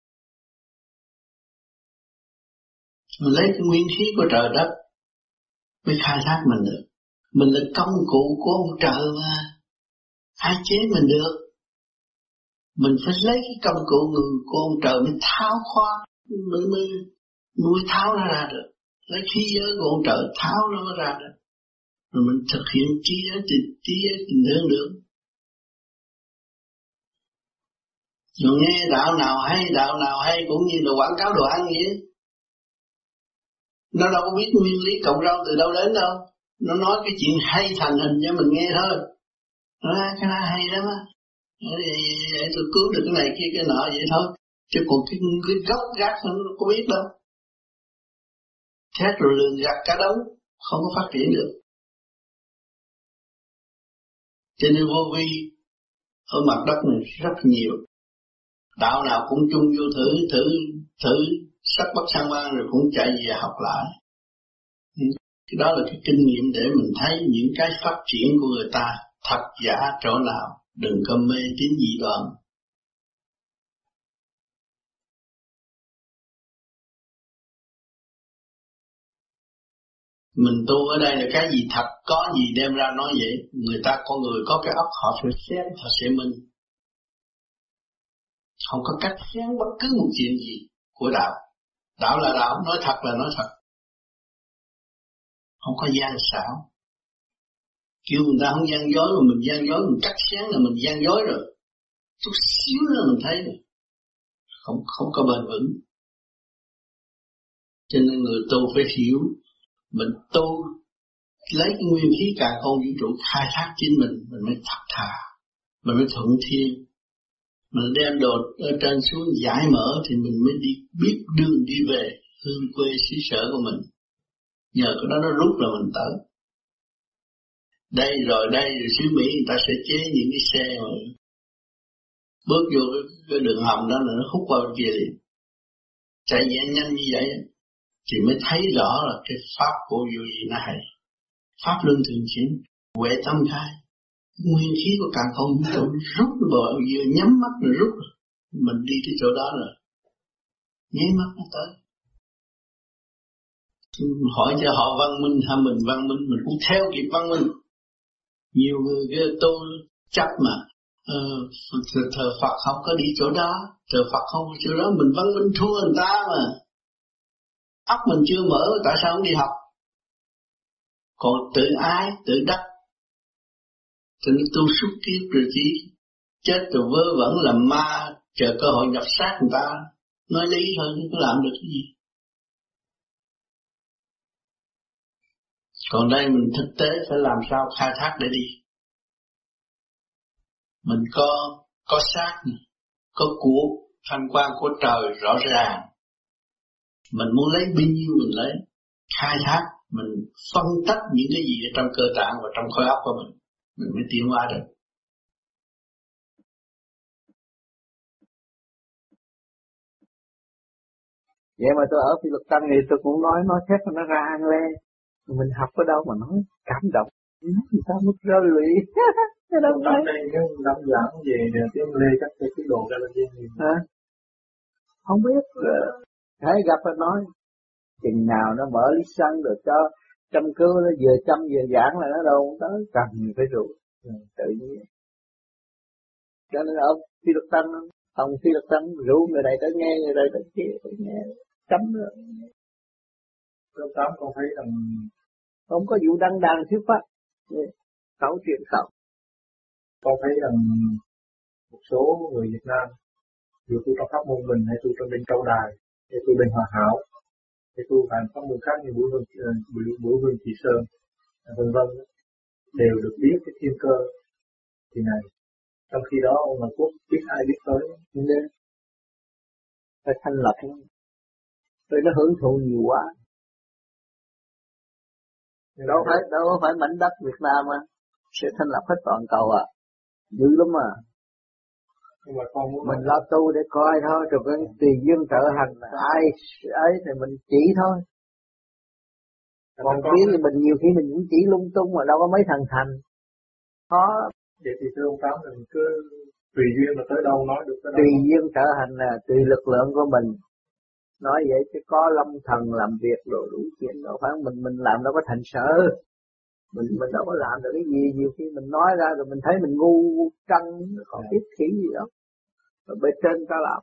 [SPEAKER 5] Mình lấy cái nguyên khí của trời đất mới khai thác mình được. Mình là công cụ của ông trời mà, ai chế mình được. Mình phải lấy cái công cụ người của ông trời mới tháo khóa, mới, mới, mới tháo nó ra được. Lấy khí giới của ông trời tháo nó mới ra được. Rồi mình thực hiện trí giới thì trí giới tình thương được. Rồi nghe đạo nào hay, đạo nào hay cũng như là quảng cáo đồ ăn vậy. Nó đâu có biết nguyên lý cộng rau từ đâu đến đâu. Nó nói cái chuyện hay thành hình cho mình nghe thôi. Nó nói cái này hay lắm á. Tôi cứu được cái này kia cái nọ vậy thôi. Chứ còn cái, cái gốc gác nó có biết đâu. Thét rồi lường gạt cả đống, không có phát triển được. Cho nên vô vi ở mặt đất này rất nhiều. Đạo nào cũng chung vô thử, thử, thử sắc bất sang quan rồi cũng chạy về học lại. Cái đó là cái kinh nghiệm để mình thấy những cái phát triển của người ta thật giả chỗ nào, đừng có mê tín dị đoan. Mình tu ở đây là cái gì thật, có gì đem ra nói vậy. Người ta, con người có cái óc họ phải xét, họ sẽ minh. Không có cách xét bất cứ một chuyện gì của đạo. Đạo là đạo, nói thật là nói thật. Không có gian xảo. Kêu người ta không gian dối mà mình gian dối, mình cắt sáng là mình gian dối rồi. Chút xíu nữa mình thấy rồi. Không, không có bền vững. Cho nên người tu phải hiểu, mình tu lấy cái nguyên khí càn khôn vũ trụ khai thác chính mình, mình mới thật thà, mình mới thuận thiên. Mình đem đồ ở trên xuống giải mở thì mình mới đi biết đường đi về hương quê xứ sở của mình. Nhờ cái đó nó rút là mình tới. Đây rồi đây rồi xứ Mỹ người ta sẽ chế những cái xe mà bước vô cái, cái đường hầm đó là nó hút qua bên kia liền. Chạy nhanh nhanh như vậy thì mới thấy rõ là cái pháp của vô gì nó hay. Pháp luân thường chuyển, huệ tâm khai. Nguyên khí của cả không vũ rút rồi, vừa nhắm mắt rồi rút rồi. Mình đi tới chỗ đó rồi, nháy mắt nó tới. Hỏi cho họ văn minh hay mình văn minh, mình cũng theo kịp văn minh. Nhiều người kia tu chấp mà uh, thờ Phật không có đi chỗ đó, thờ Phật không có chỗ đó, mình văn minh thua người ta mà. Óc mình chưa mở, tại sao không đi học? Còn tự ái, tự đắc, cho nên tu suốt kiếp rồi chỉ chết rồi vớ vẩn làm ma, chờ cơ hội nhập xác người ta, nói lý thôi, không có làm được cái gì. Còn đây mình thực tế phải làm sao khai thác để đi. Mình có có xác, có của thanh quan của trời rõ ràng. Mình muốn lấy bao nhiêu mình lấy, khai thác, mình phân tách những cái gì ở trong cơ tạng và trong khối óc của mình, mình mới tiến hóa được.
[SPEAKER 1] Vậy mà tôi ở Phi Luật Tân thì tôi cũng nói nói thép nó ra ăn lê. Mình học ở đâu mà nói cảm động, nói người ta mất rơi lụy. Cái đâu
[SPEAKER 6] nói đây cái đâm giảng về tiếng lê các cái cái đồ ra bên kia
[SPEAKER 1] hả? Không biết, thấy gặp nó nói chừng nào nó mở lý sân rồi cho chăm cứu nó vừa chăm vừa giảng là nó đâu tới cần phải rượu tự nhiên. Cho nên ở Phi Luật Tân, ông Phi Luật Tân rủ người này tới nghe, người này tới kia, tới nghe chấm nữa.
[SPEAKER 6] Câu tám con thấy rằng
[SPEAKER 1] không có vụ đăng đàn thuyết pháp, khẩu truyền khẩu.
[SPEAKER 6] Con thấy rằng một số người Việt Nam, dù tu trong pháp môn mình hay tu trong bên Câu Đài, hay tu bên Hòa Hảo, hay tu hành pháp môn khác như Bửu Hương, Bửu Hương Trì Sơn, vân vân, đều được biết cái thiên cơ thì này. Trong khi đó ông Ngoại Quốc biết ai biết tới nên
[SPEAKER 1] phải thanh lập, rồi nó hưởng thụ nhiều quá. Đâu phải đâu phải mảnh đất Việt Nam mà sẽ thành lập hết toàn cầu à, dữ lắm mà.
[SPEAKER 6] Nhưng mà con muốn
[SPEAKER 1] mình lo tu để coi thôi, rồi cái tùy duyên trợ hành ai ấy thì mình chỉ thôi. Còn biết thì mình nhiều khi mình cũng chỉ lung tung mà đâu có mấy thằng thành. Khó.
[SPEAKER 6] Vậy thì thưa ông Tám là mình cứ tùy duyên mà tới đâu nói được tới đâu.
[SPEAKER 1] Tùy duyên trợ hành là tùy lực lượng của mình. Nói vậy chứ có lâm thần làm việc rồi đủ chuyện đâu phải mình mình làm đâu có thành sở. Mình mình đâu có làm được cái gì, nhiều khi mình nói ra rồi mình thấy mình ngu trăng, còn biết khỉ gì đâu. Rồi bên trên ta làm.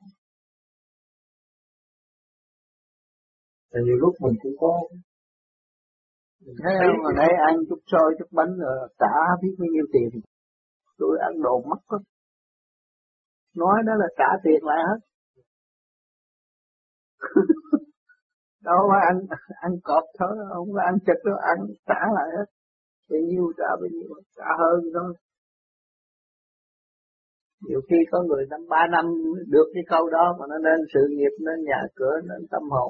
[SPEAKER 6] Tại nhiều lúc mình cũng có
[SPEAKER 1] mình thấy không, hồi nãy ăn chút xôi chút bánh rồi trả biết bao nhiêu tiền, tôi ăn đồ mắc lắm. Nói đó là trả tiền lại hết. Đâu phải ăn ăn cọp thôi, không có ăn chật đâu, ăn trả lại hết. Bao nhiêu trả bao nhiêu, trả hơn thôi. Nhiều khi có người năm ba năm được cái câu đó mà nó nên sự nghiệp, nên nhà cửa, nên tâm hồn.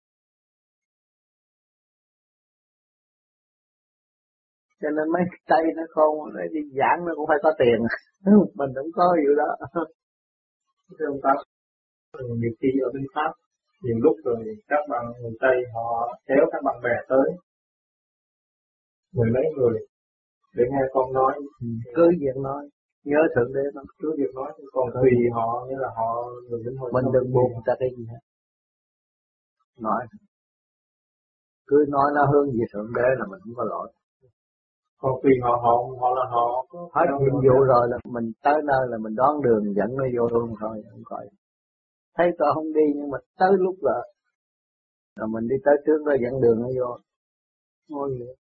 [SPEAKER 1] Cho nên mấy tay nó khôn, nó đi giảng nó cũng phải có tiền. Mình cũng có vụ đó.
[SPEAKER 6] Thưa ông Tám, nhiều khi ở bên Pháp, nhiều lúc rồi các bạn người Tây họ kéo các bạn bè tới mười mấy người để nghe con nói.
[SPEAKER 1] Cứ việc nói, nhớ thượng đế nó.
[SPEAKER 6] Cứ việc nói, còn tùy họ như là họ người đến hồi
[SPEAKER 1] mình đừng buồn ta cái gì hết. Nói. Cứ nói nó hướng về thượng đế là mình không có lỗi.
[SPEAKER 6] Còn tùy họ, họ, họ là họ.
[SPEAKER 1] Hết nhiệm vụ rồi là mình tới nơi là mình đoán đường dẫn nó vô luôn thôi, không coi. Thấy tôi không đi nhưng mà tới lúc là rồi mình đi tới trước rồi dẫn đường nó vô. Ngồi vậy.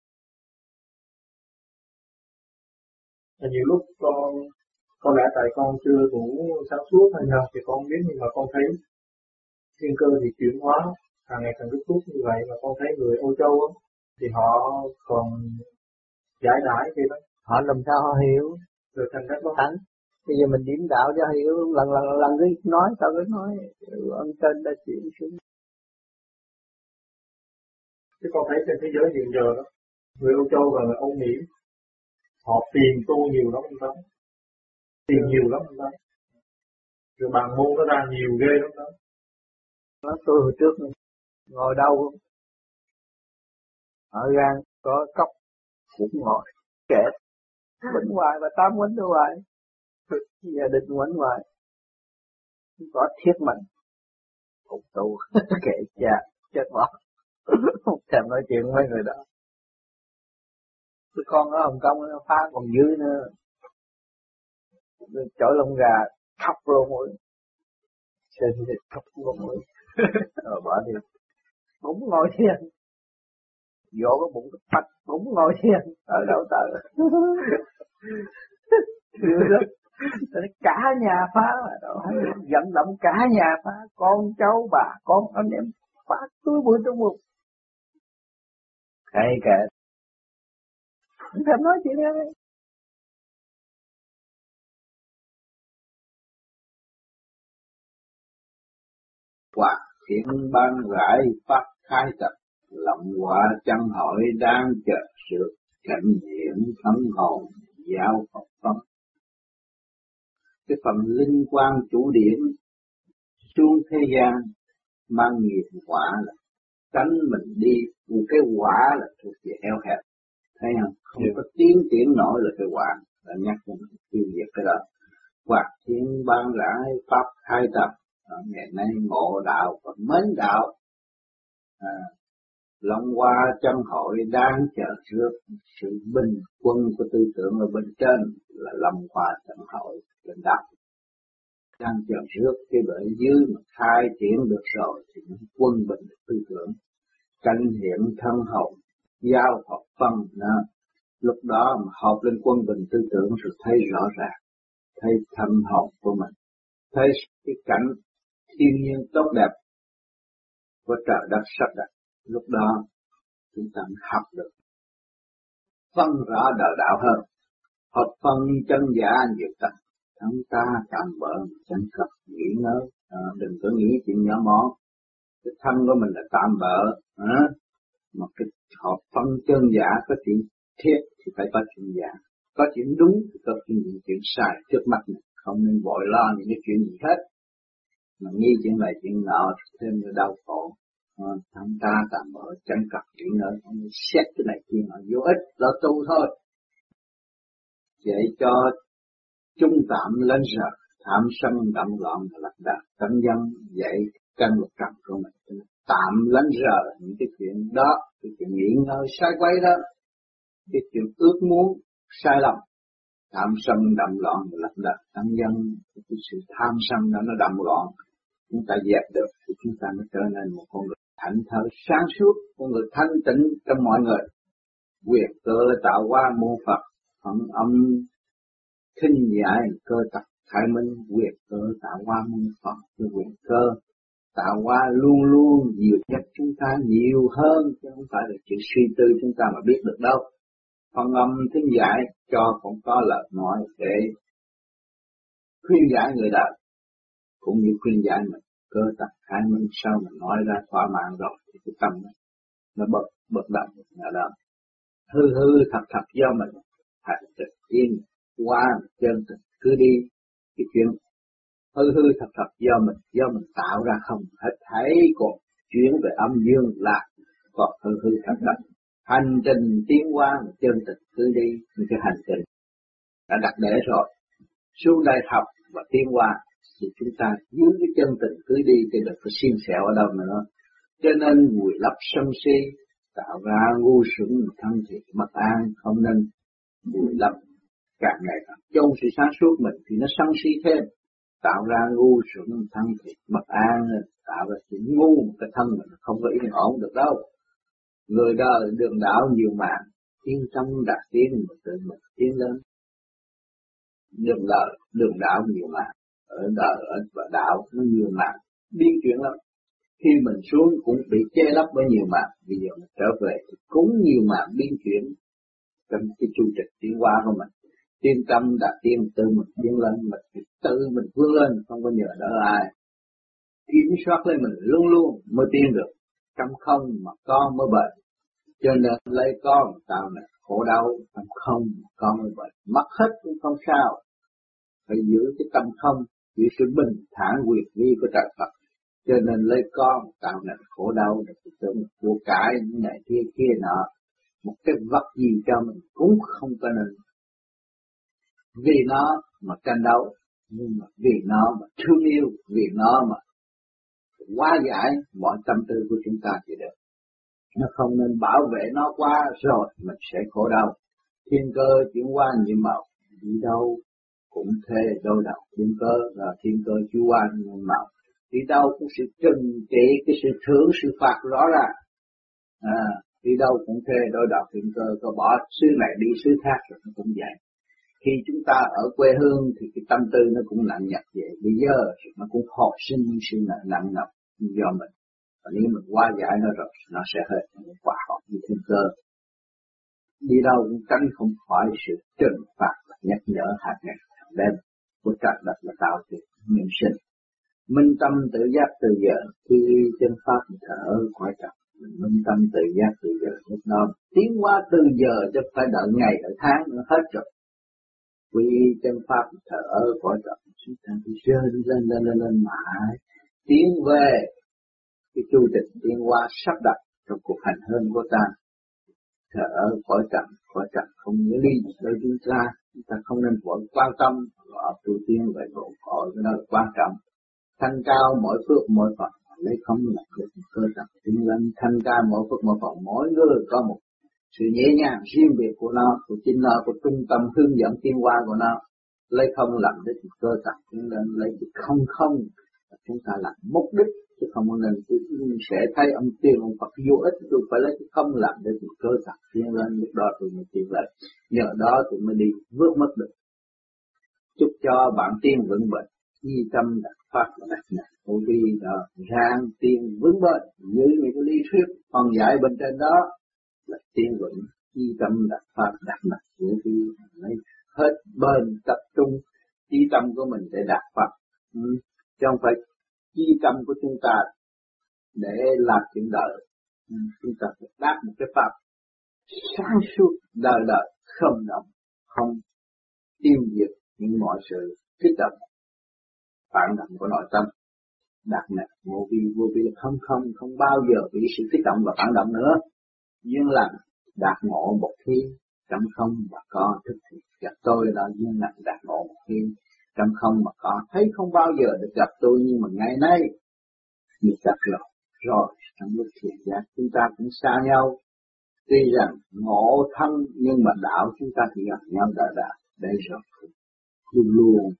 [SPEAKER 6] Nhiều lúc con có lẽ tại con chưa đủ sáng suốt hay sao thì con không biết, nhưng mà con thấy thiên cơ thì chuyển hóa càng ngày càng rút rút như vậy, mà con thấy người Âu Châu á thì họ còn giải đãi kia đó.
[SPEAKER 1] Họ làm sao họ hiểu
[SPEAKER 6] rồi thành các đó
[SPEAKER 1] thánh Bây giờ mình điểm đạo cho hiểu, lần lần lần cứ nói, tao cứ nói, ông trên đã chuyển xuống.
[SPEAKER 6] Chứ con thấy trên thế giới hiện giờ đó, người Âu Châu và người Âu Mỹ, họ tiền tu nhiều lắm anh đó, tiền nhiều lắm anh đó, rồi bàn môn nó ra nhiều ghê lắm đó.
[SPEAKER 1] Nó tôi hồi trước này, ngồi đâu không? Ở gan có cốc cũng ngồi kẹt, quấn hoài và tám quấn tôi hoài, gia đình quấn hoài, có thiết mạnh, phục tụ kệ cha chết bỏ, không thèm nói chuyện với người đó. Cái con ở Hồng Kông nó phá còn dưới nữa, chổi lông gà khóc luôn rồi, trên thì khóc luôn rồi, rồi bỏ đi, cũng ngồi thiền, vô cái bụng cái phách cũng ngồi thiền, ở đâu tới, cả nhà phá, vận động cả nhà phá, con cháu bà con anh em phá cứ bữa trong bụng, hay kệ. Không thèm nói chuyện em ấy.
[SPEAKER 7] Hoặc thiện ban rải phát khai tập, lòng quả chân hội đang chờ sự cảnh hiện thấm hồn giáo Phật pháp. Cái phần linh quan chủ điểm xuống thế gian mang nghiệp quả là tránh mình đi, một cái quả là thuộc về eo hẹp, thấy không? Không yeah. Có tiến triển nổi là cái quả, là nhắc cho mình tiêu diệt cái đó. Hoặc thiên ban rải pháp khai tập, ở ngày nay ngộ đạo và mến đạo, à, long hoa chân hội đang chờ rước sự bình quân của tư tưởng ở bên trên là long hoa chân hội trên đạo. Đang chờ rước cái bể dưới mà khai triển được rồi thì nó quân bình tư tưởng, cảnh hiện thân hồn giao học phân đó. Lúc đó mà hợp lên quân bình tư tưởng rồi thấy rõ ràng, thấy thân hồn của mình, thấy cái cảnh thiên nhiên tốt đẹp của trời đất sắc đẹp. Lúc đó chúng ta học được phân rõ đời đạo hơn, hợp phân chân giả nhiều tầng. Chúng ta tạm bỡ chẳng cần nghĩ ngơi, à, đừng có nghĩ chuyện nhỏ mọn. Cái thân của mình là tạm bỡ, à, mà cái hợp phân chân giả có chuyện thiết thì phải có chuyện giả, có chuyện đúng thì có chuyện, chuyện sai trước mặt mình, không nên vội lo những cái chuyện gì hết. Mà nghĩ chuyện này chuyện nọ thêm nữa đau khổ. À, chúng ta tạm bỡ chẳng cần nghĩ ngơi, không nên xét cái này chuyện nọ vô ích, là tu thôi. Vậy cho chúng tạm lên giờ, tham sân đậm loạn là lạc đạt tánh dân, dạy căn luật trần của mình. Tạm lên giờ những cái chuyện đó, cái chuyện nghỉ ngơi sai quay đó, cái chuyện ước muốn sai lầm, tham sân đậm loạn là lạc đạt tánh dân, cái sự tham sân đó nó đậm loạn, chúng ta dẹp được thì chúng ta mới trở nên một con người thảnh thơi sáng suốt, con người thanh tịnh trong mọi người. Quyền cơ tạo hóa môn Phật, phận âm thinh giải cơ tập khai minh. Quyền cơ tạo hóa môn Phật, cái quyền cơ tạo hóa luôn luôn nhiều nhất chúng ta nhiều hơn, chứ không phải là chuyện suy tư chúng ta mà biết được đâu. Phận âm thinh giải cho cũng có lời nói để khuyên giải người đời, cũng như khuyên giải mình. Cơ tập khai minh sau mình nói ra thỏa mãn rồi thì cái tâm nó, nó bật bật động ở đó. Hư hư thật thật do mình, thành trực yên qua chân thực cứ đi. Cái chuyện hư hư thật thật do mình, do mình tạo ra không hết thảy, còn chuyển về âm dương là còn hư hư thật thật. Hành trình tiến qua chân thực cứ đi, những cái hành trình đã đặt để rồi. Xuống đây học và tiến qua thì chúng ta dưới cái chân tình cứ đi thì đừng có xiên xẹo ở đâu nữa. Cho nên vùi lấp sân si, tạo ra ngu xuẩn thân thiện bất an, không nên vùi lấp. Càng ngày càng chôn sự sáng suốt mình thì nó sân si thêm, tạo ra ngu xuẩn thân thiện bất an, tạo ra sự ngu cái thân mình không có yên ổn được đâu. Người đời đường đạo nhiều mạng, tiến trong đạt tiến mà tự mình tiến lên. Đường đời đường đạo nhiều mạng, ở đời ở đạo nó nhiều mạng, biến chuyển lắm. Khi mình xuống cũng bị che lấp bởi nhiều mạng, bây giờ mình trở về thì cũng nhiều mạng biến chuyển trong cái chu trình tiến hóa của mình. Tiên tâm đã tiên tự mình tiến lên, mình tự mình vươn lên, không có nhờ đỡ ai. Kiểm soát lên mình luôn luôn mới tiến được. Trong không mà có mới bền. Cho nên lấy con tạo nên khổ đau, trong không mà có mới bền. Mất hết cũng không sao. Phải giữ cái tâm không, giữ sự bình thản quyền vi của trời Phật. Cho nên lấy con tạo nên khổ đau để tưởng của cải những này kia kia nọ. Một cái vật gì cho mình cũng không có nên. Vì nó mà tranh đấu, nhưng mà vì nó mà thương yêu, vì nó mà hóa giải mọi tâm tư của chúng ta thì được. Nó không nên bảo vệ nó quá rồi mình sẽ khổ đau. Thiên cơ chuyển qua nhiệm màu, đi đâu cũng thế đôi đầu thiên cơ, là thiên cơ chuyển qua nhiệm màu. Đi đâu cũng sự trừng trị, cái sự thưởng, sự phạt rõ ràng. À, đi đâu cũng thế đôi đầu thiên cơ, có bỏ xứ này đi xứ khác rồi nó cũng vậy. Khi chúng ta ở quê hương thì cái tâm tư nó cũng nặng nhọc vậy. Bây giờ nó cũng hồi sinh những sự nặng nhọc do mình. Và nếu mình hóa giải nó rồi, nó sẽ hết những quả hợp như thiên cơ. Đi đâu cũng tránh không khỏi sự trừng phạt và nhắc nhở hàng ngày hàng đêm của trời đất là tạo việc nhân sinh. Minh tâm tự giác từ giờ, khi chân pháp thở khỏi trật. Minh tâm tự giác từ giờ, lúc đó tiến hóa từ giờ chứ phải đợi ngày ở tháng nó hết rồi. Quy chân pháp thở khỏi trật, chúng ta đi lên lên lên lên lên mãi, tiến về cái chu trình tiến hóa sắp đặt trong cuộc hành hương của ta. Thở khỏi trật, khỏi trật không nghĩa đi nơi chúng ta, chúng ta không nên vội quan tâm vào tu tiên về độ cõi, cái đó là quan trọng. Thanh cao mỗi phước mỗi phận, lấy không là được cơ trật tiến lên. Thanh cao mỗi phước mỗi phận, mỗi người có một sự nhẹ nhàng riêng biệt của nó, của chính nó, của trung tâm hướng dẫn tiến hóa của nó. Lấy không làm đích cơ trật tiến lên, lấy không không chúng ta làm mục đích, chứ không có nên sẽ thấy ông tiên ông Phật vô ích, tôi phải lấy không làm đích cơ trật tiến lên, lúc đó tôi mới tiến lên, nhờ đó tôi mới đi vượt mất được. Chúc cho bạn tiên vững bền, di tâm đạt phát và đạt nhạc vô vi đó, rang tiên vững bền, như những cái lý thuyết còn dạy bên trên đó là tiên vững, di tâm đạt phát đạt nhạc vô vi, lấy hết bên tập trung di tâm của mình để đạt Phật, ừ. Chứ không phải di tâm của chúng ta để làm chuyện đời, ừ. Chúng ta phải đạt một cái Pháp sáng suốt đời đời không động, không tiêu diệt những mọi sự kích động phản động của nội tâm. Đạt nè vô vi, vô vi không không không bao giờ bị sự kích động và phản động nữa. Duyên lành đạt ngộ một khi trong không mà có thức thì gặp tôi là duyên lành đạt ngộ một khi trong không mà có, thấy không bao giờ được gặp tôi, nhưng mà ngày nay được gặp rồi. Rồi trong lúc thiền giác chúng ta cũng xa nhau, tuy rằng ngộ thân nhưng mà đạo chúng ta thì gặp nhau đời đời. Đây rồi luôn luôn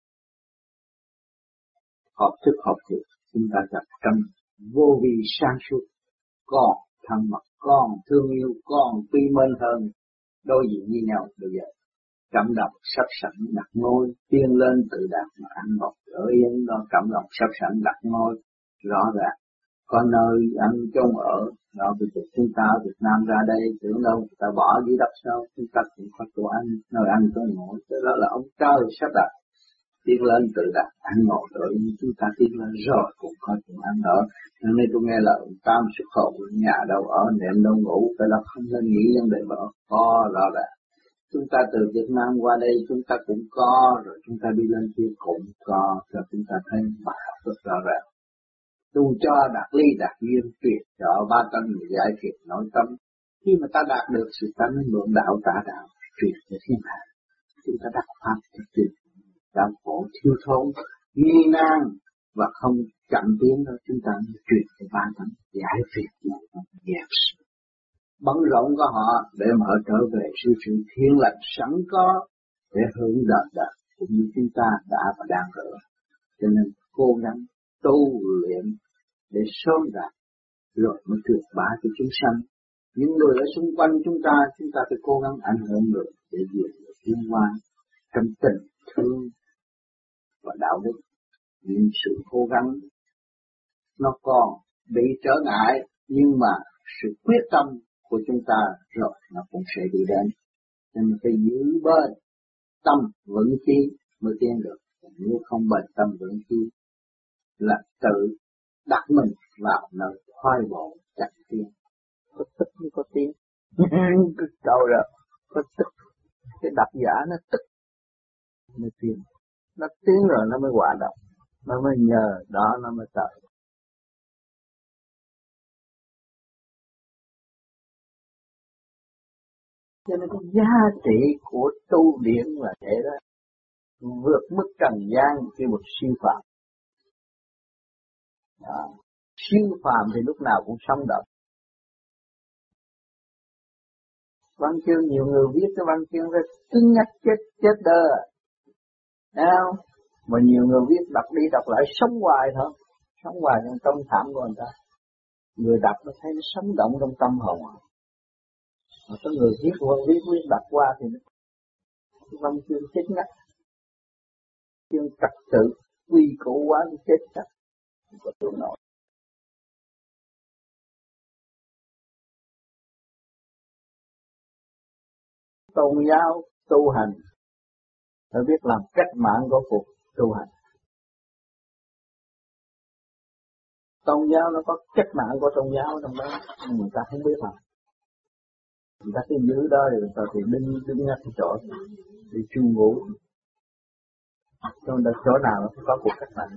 [SPEAKER 7] hợp thức hợp thiện, chúng ta gặp trong vô vi sáng suốt, còn thân mật, còn thương yêu, còn quy mến hơn, đối diện với nhau bây giờ. Cảm động sắp sẵn đặt ngôi, tiên lên tự đạt mà ăn ngọt ở yên đó, cảm động sắp sẵn đặt ngôi, rõ ràng. Có nơi ăn chôn ở, đó bây giờ chúng ta ở Việt Nam ra đây, tưởng đâu người ta bỏ dưới đất sao, chúng ta cũng có chỗ ăn, nơi ăn có ngồi, đó là ông trời sắp đặt. Tiến lên tự đạt ăn ngọt rồi, chúng ta tiến lên rồi cũng có chỗ ăn ở. Nên đây tôi nghe là tam xuất khẩu, nhà đâu ở, nệm đâu ngủ, phải là không nên nghĩ vấn đề bỏ, có rõ ràng. Chúng ta từ Việt Nam qua đây chúng ta cũng có, rồi chúng ta đi lên kia cũng có, rồi chúng ta thấy bài học rất rõ ràng. Tu cho đạt ly đạt duyên, tuyệt cho ba tâm giải thiệt nội tâm. Khi mà ta đạt được sự ta mới mượn đạo trả đạo, tuyệt cho thiên hạ. Chúng ta đạt pháp cho tuyệt, đau khổ thiếu thốn, nghi nan và không chậm tiến đó, chúng ta mới tuyệt cho ba tâm giải thiệt nội tâm, dẹp sự bận rộn của họ để mở trở về sự sự thiên lành sẵn có để hưởng đời đời cũng như chúng ta đã và đang hưởng. Cho nên cố gắng tu luyện để sớm đạt rồi mới tuyệt bá cho chúng sanh. Những người ở xung quanh chúng ta, chúng ta phải cố gắng ảnh hưởng được để vượt được tiến hóa trong tình thương và đạo đức. Những sự cố gắng nó còn bị trở ngại, nhưng mà sự quyết tâm của chúng ta rồi nó cũng sẽ đi đến. Nên phải giữ bền tâm vững khí mới tiến được. Nếu không bền tâm vững khí là tự đặt mình vào nơi khoai bộ chặt tiến. Có tức mới có tiếng. Cái câu đó có tức. Cái độc giả nó tức mới tiến. Nó tiến rồi nó mới hòa đồng. Nó mới nhờ đó nó mới tới. Cho nên cái giá trị của tu điển là thế đó. Vượt mức trần gian khi một siêu phàm. À, siêu phàm thì lúc nào cũng sống động. Văn chương nhiều người viết cái văn chương rất cứng nhắc chết chết đơ. Thấy không? Mà nhiều người viết đọc đi đọc lại sống hoài thôi. Sống hoài trong tâm thảm của người ta. Người đọc nó thấy nó sống động trong tâm hồn. Mà có người viết qua viết viết đọc qua thì nó văn chương chết ngắt. Chương trật tự quy củ quá nó chết chắc. Không có tưởng nổi. Tôn giáo tu hành phải biết làm cách mạng của cuộc tu hành. Tôn giáo nó có cách mạng của tôn giáo trong đó, nhưng người ta không biết làm. Người ta cứ giữ đó rồi người ta thì đứng đứng ngay cái chỗ đi chu ngủ. Cho nên chỗ nào nó có cuộc cách mạng.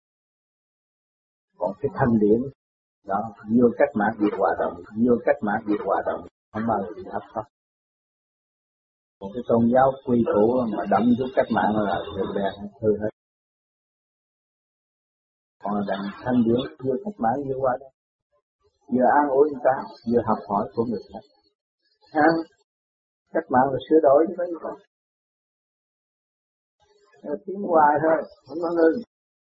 [SPEAKER 7] Còn cái thanh điển đó, vô cách mạng việc hòa đồng, vô cách mạng việc hòa đồng, không bao giờ bị áp sát. Một cái tôn giáo quy củ mà đâm chút cách mạng là người bè hư hết. Còn là đằng thanh điển vừa cách mạng vừa qua đó, vừa an ủi người ta, vừa học hỏi của người khác. Ha? Cách mạng là sửa đổi chứ có gì không? Tiến hoài thôi, không có ngưng.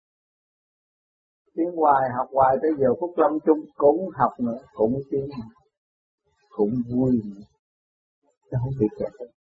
[SPEAKER 7] Tiến hoài, học hoài tới giờ phút lâm chung cũng học nữa, cũng tiến, cũng vui nữa. Chứ không bị kẹt.